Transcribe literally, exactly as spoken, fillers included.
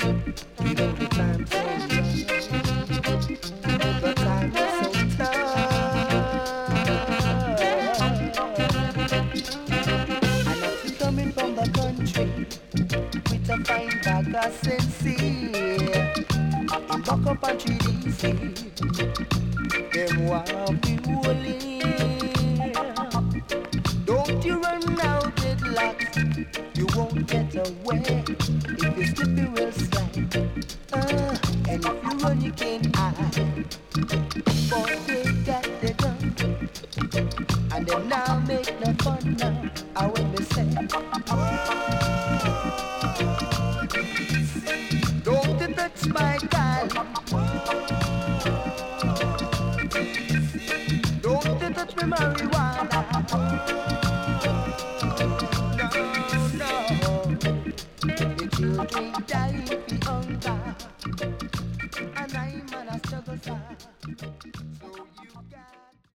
You know the time so young, the time is so tough. And if you coming from the country with a fine bag of sincere, in buck up and treat easy, them want be holy. Don't you run out deadlocks, you won't get away. If you slip you will slide, uh, and if you run you can't hide. But they got the gun, and them now make no fun now. I when me say, don't you touch my gal, don't you touch me marijuana. Children dying for hunger, and I'm on a struggle side. So you got